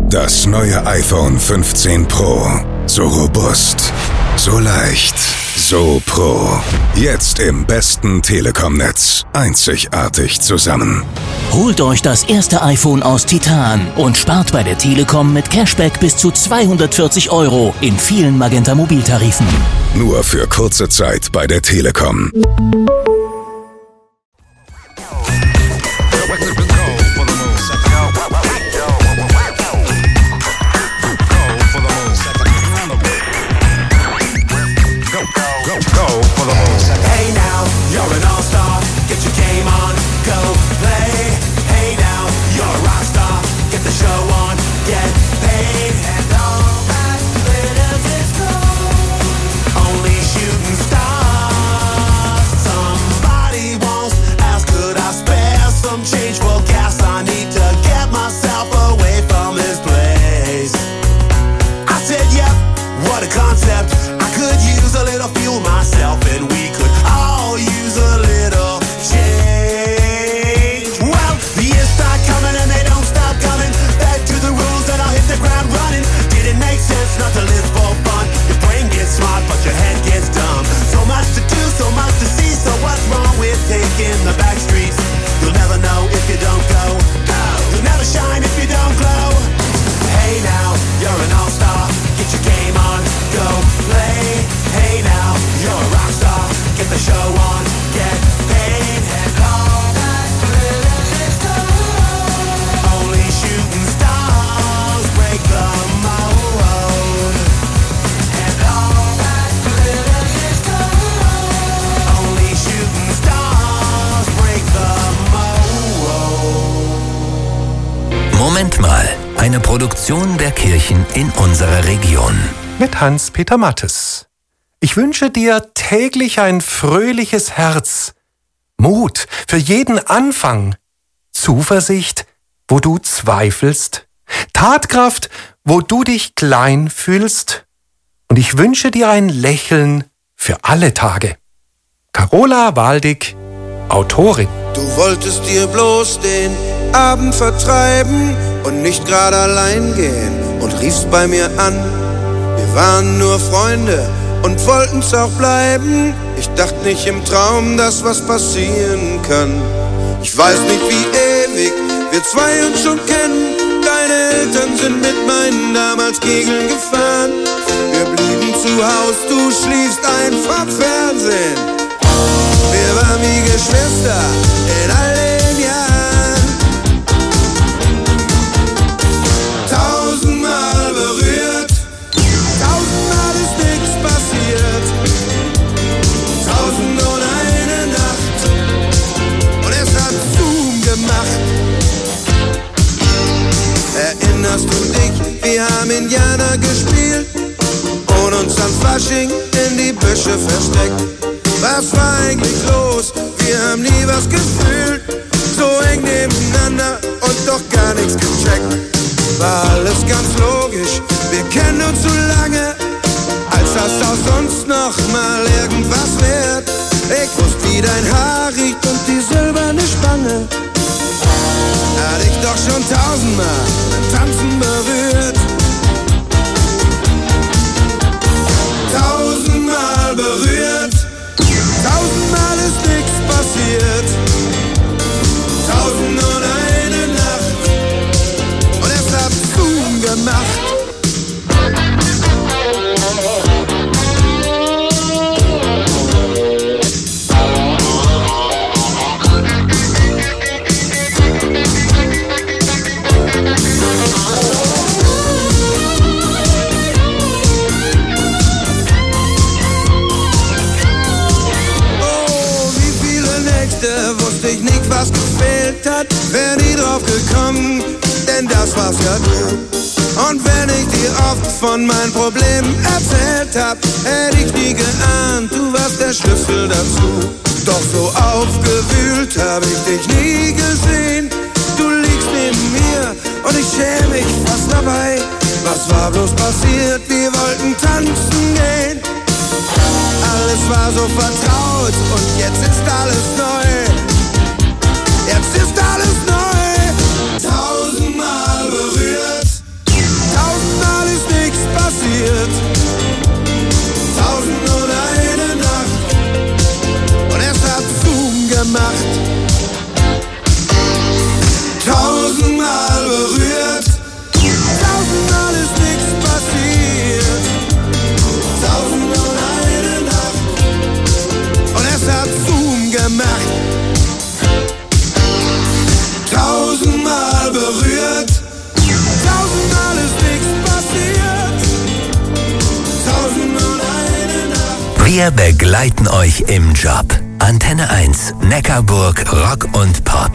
Das neue iPhone 15 Pro. So robust, so leicht, so Pro. Jetzt im besten Telekom-Netz. Einzigartig zusammen. Holt euch das erste iPhone aus Titan und spart bei der Telekom mit Cashback bis zu 240 € in vielen Magenta Mobiltarifen. Nur für kurze Zeit bei der Telekom. Hey now, you're an all-star. Get your game on, go play. Hey now, you're a rock star. Get the show on, get paid. And all that glitters is gold. Only shooting stars. Somebody once asked, could I spare some change for gas? I need to get myself away from this place. I said, yep, what a concept. I could use a little fuel myself, and we could all use a little change. Well, the years start coming and they don't stop coming. Back to the rules and I'll hit the ground running. Didn't make sense not to live for fun. Your brain gets smart but your head gets dumb. So much to do, so much to see. So what's wrong with taking the back streets? You'll never know if you don't go. You'll never shine if you don't glow. Hey now, you're an all-star. Get your game on, go play. Hey now, you're a rock star. Get the show on, get paid. And all that glitters is gold. Only shooting stars break the mold. And all that glitters is gold. Only shooting stars break the mold. Moment mal, eine Produktion der Kirchen in unserer Region. Mit Hans-Peter Mattes. Ich wünsche dir täglich ein fröhliches Herz, Mut für jeden Anfang, Zuversicht, wo du zweifelst, Tatkraft, wo du dich klein fühlst. Und ich wünsche dir ein Lächeln für alle Tage. Carola Waldig, Autorin. Du wolltest dir bloß den Abend vertreiben und nicht gerade allein gehen und riefst bei mir an. Wir waren nur Freunde und wollten's auch bleiben. Ich dachte nicht im Traum, dass was passieren kann. Ich weiß nicht, wie ewig wir zwei uns schon kennen. Deine Eltern sind mit meinen damals Kegeln gefahren. Wir blieben zu Haus, du schliefst ein vom Fernsehen. Wir waren wie Geschwister in all den Jahren. 1000-mal berührt, 1000-mal ist nichts passiert. 1001 Nacht und es hat Zoom gemacht. Erinnerst du dich, wir haben Indianer gespielt und uns am Fasching in die Büsche versteckt. Was war eigentlich los? Wir haben nie was gefühlt. So eng nebeneinander und doch gar nichts gecheckt. War alles ganz logisch, wir kennen uns so lange, als das aus uns noch mal irgendwas wird. Ich wusste, wie dein Haar riecht und die silberne Spange. Hat ich doch schon 1000-mal beim Tanzen berührt. 1000-mal berührt. 1000-mal ist nichts passiert. 1001 Nacht und es hat Zoom gemacht. Wusste ich nicht, was gefehlt hat, wär nie drauf gekommen, denn das war's ja du. Und wenn ich dir oft von meinen Problemen erzählt hab, hätte ich nie geahnt, du warst der Schlüssel dazu. Doch so aufgewühlt hab ich dich nie gesehen. Du liegst neben mir und ich schäme mich fast dabei. Was war bloß passiert? Wir wollten tanzen gehen. Alles war so vertraut und jetzt ist alles neu. Jetzt ist alles neu. 1000-mal berührt, Wir begleiten euch im Job. Antenne 1, Neckarburg, Rock und Pop.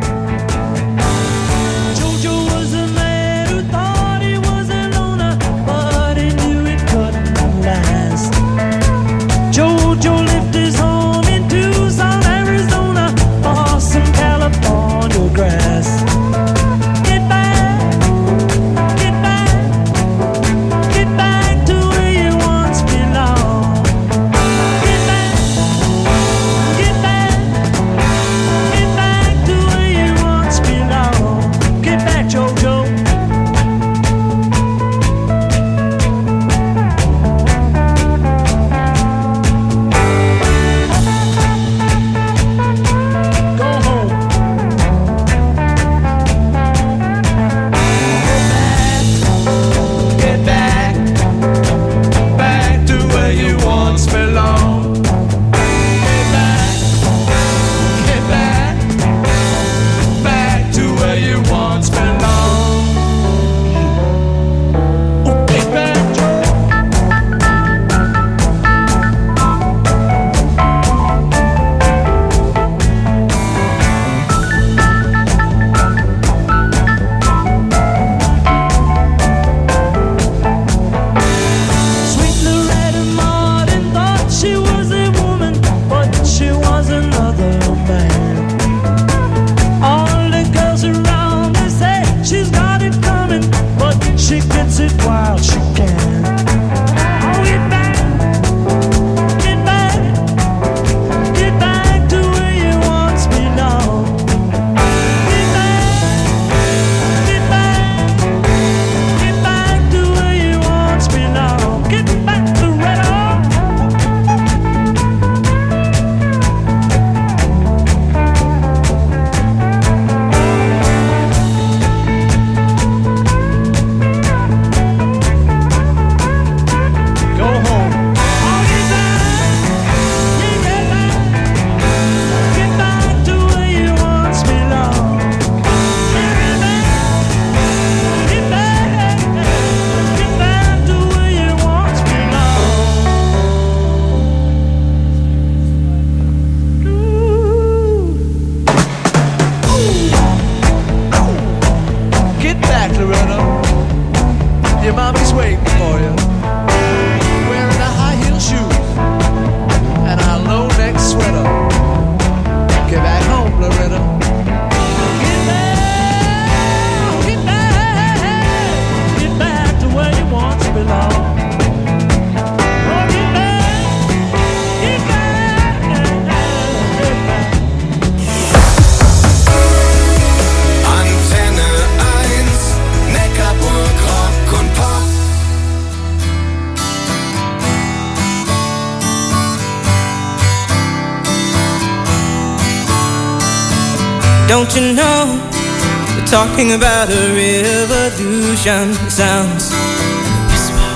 Don't you know, they're talking about a revolution. It sounds like a whisper.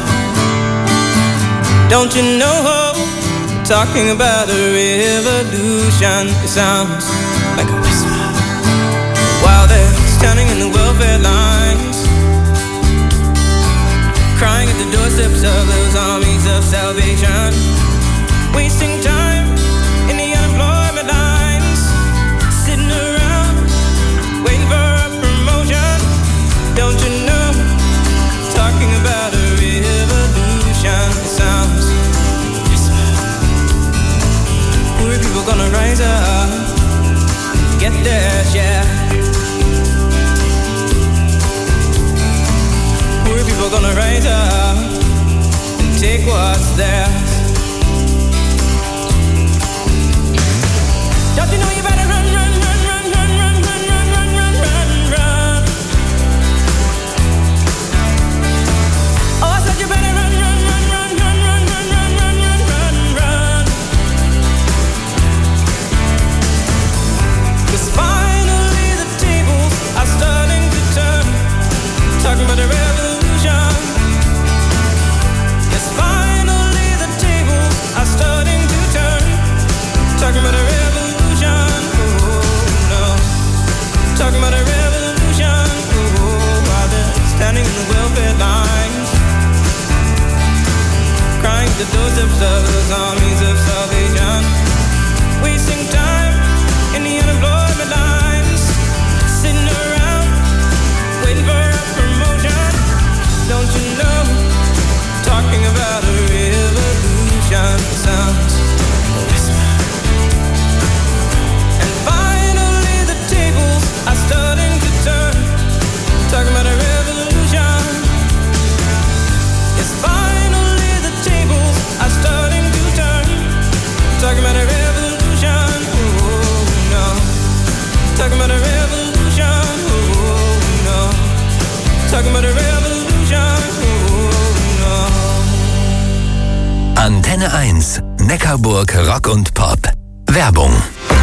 Don't you know, they're talking about a revolution. It sounds like a whisper. While they're standing in the welfare lines, crying at the doorsteps of those armies of salvation, wasting time in the unemployment lines, sitting around waiting for a promotion. Don't you know, talking about a revolution. It sounds whisper. Poor people gonna rise up and get their share. Poor people gonna rise up and take what's theirs. Don't you know you better run, run, run, run, run, run, run, run, run, run, run, run. Oh, I said you better run, run, run, run, run, run, run, run, run, run, run, run. 'Cause finally the tables are starting to turn, talking about the revolution. Yes, finally the tables are starting to turn, talking about a revolution. Talking about a revolution, while they're standing in the welfare lines, crying at the doorsteps of those armies talking about a revolution. Antenne 1, Neckarburg Rock und Pop. Werbung.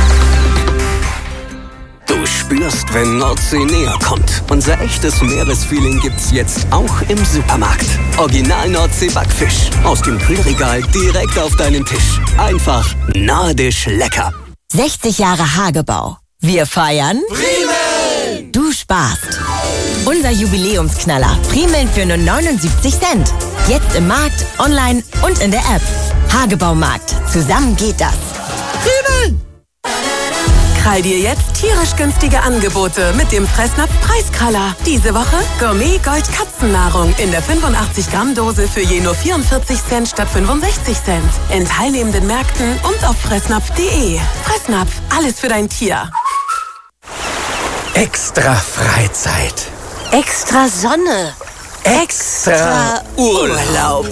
Du spürst, wenn Nordsee näher kommt. Unser echtes Meeresfeeling gibt's jetzt auch im Supermarkt. Original Nordsee Backfisch. Aus dem Kühlregal direkt auf deinen Tisch. Einfach nordisch lecker. 60 Jahre Hagebau. Wir feiern Primeln! Du sparst. Unser Jubiläumsknaller. Primeln für nur 79 Cent. Jetzt im Markt, online und in der App. Hagebaumarkt. Zusammen geht das. Primeln! Krall dir jetzt tierisch günstige Angebote mit dem Fressnapf Preiskraller. Diese Woche Gourmet Gold Katzennahrung in der 85 Gramm Dose für je nur 44 Cent statt 65 Cent. In teilnehmenden Märkten und auf fressnapf.de. Fressnapf, alles für dein Tier. Extra Freizeit. Extra Sonne. Extra Urlaub.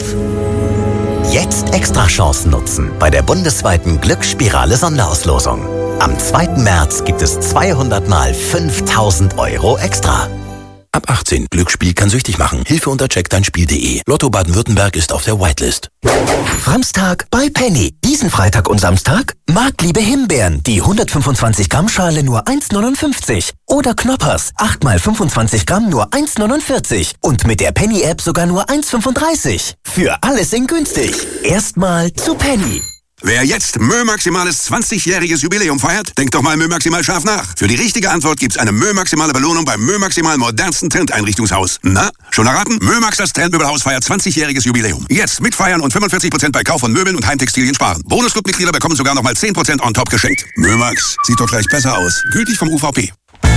Jetzt extra Chancen nutzen bei der bundesweiten Glücksspirale Sonderauslosung. Am 2. März gibt es 200 mal 5.000 Euro extra. Ab 18. Glücksspiel kann süchtig machen. Hilfe unter checkdeinspiel.de. Lotto Baden-Württemberg ist auf der Whitelist. Samstag bei Penny. Diesen Freitag und Samstag Marktliebe Himbeeren. Die 125 Gramm Schale nur 1,59. Oder Knoppers. 8 mal 25 Gramm nur 1,49. Und mit der Penny-App sogar nur 1,35. Für alles in günstig. Erstmal zu Penny. Wer jetzt Mö Maximales 20-jähriges Jubiläum feiert, denkt doch mal Mö Maximal scharf nach. Für die richtige Antwort gibt's eine Mö Maximale Belohnung beim Mö Maximal modernsten Trendeinrichtungshaus. Na, schon erraten? Mö Max, das Trendmöbelhaus, feiert 20-jähriges Jubiläum. Jetzt mitfeiern und 45% bei Kauf von Möbeln und Heimtextilien sparen. Bonusclub-Mitglieder bekommen sogar nochmal 10% on top geschenkt. Mö Max, sieht doch gleich besser aus. Gültig vom UVP.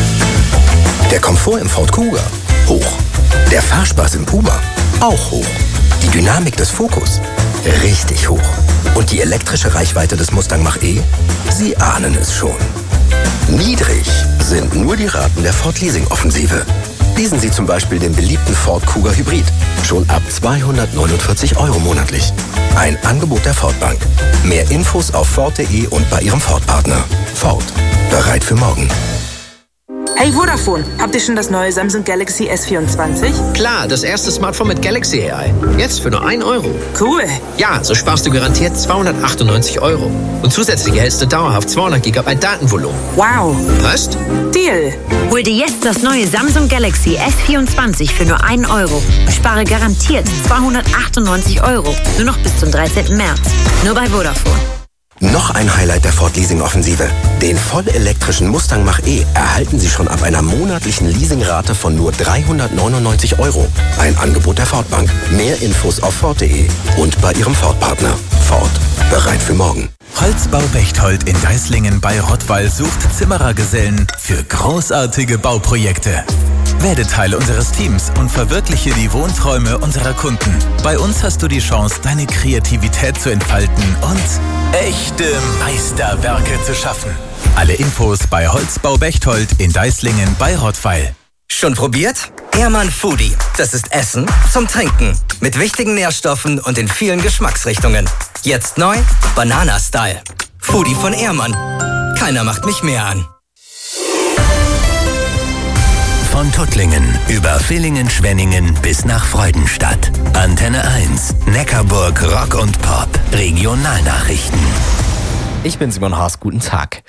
Der Komfort im Ford Kuga? Hoch. Der Fahrspaß im Puma? Auch hoch. Die Dynamik des Focus? Richtig hoch. Und die elektrische Reichweite des Mustang Mach-E? Sie ahnen es schon. Niedrig sind nur die Raten der Ford Leasing-Offensive. Lesen Sie zum Beispiel den beliebten Ford Kuga Hybrid. Schon ab 249 Euro monatlich. Ein Angebot der Ford Bank. Mehr Infos auf Ford.de und bei Ihrem Ford-Partner. Ford. Bereit für morgen. Hey Vodafone, habt ihr schon das neue Samsung Galaxy S24? Klar, das erste Smartphone mit Galaxy AI. Jetzt für nur 1 Euro. Cool. Ja, so sparst du garantiert 298 Euro. Und zusätzlich erhältst du dauerhaft 200 GB Datenvolumen. Wow. Passt? Deal. Hol dir jetzt das neue Samsung Galaxy S24 für nur 1 Euro. Spare garantiert 298 Euro. Nur noch bis zum 13. März. Nur bei Vodafone. Noch ein Highlight der Ford Leasing-Offensive. Den vollelektrischen Mustang Mach-E erhalten Sie schon ab einer monatlichen Leasingrate von nur 399 Euro. Ein Angebot der Ford Bank. Mehr Infos auf Ford.de und bei Ihrem Ford-Partner. Ford. Bereit für morgen. Holzbau Bechtold in Deislingen bei Rottweil sucht Zimmerergesellen für großartige Bauprojekte. Werde Teil unseres Teams und verwirkliche die Wohnträume unserer Kunden. Bei uns hast du die Chance, deine Kreativität zu entfalten und echte Meisterwerke zu schaffen. Alle Infos bei Holzbau Bechtold in Deislingen bei Rottweil. Schon probiert? Ehrmann Foodie. Das ist Essen zum Trinken. Mit wichtigen Nährstoffen und in vielen Geschmacksrichtungen. Jetzt neu, Banana-Style. Foodie von Ehrmann. Keiner macht mich mehr an. Von Tuttlingen über Villingen-Schwenningen bis nach Freudenstadt. Antenne 1, Neckarburg Rock und Pop. Regionalnachrichten. Ich bin Simon Haas, guten Tag.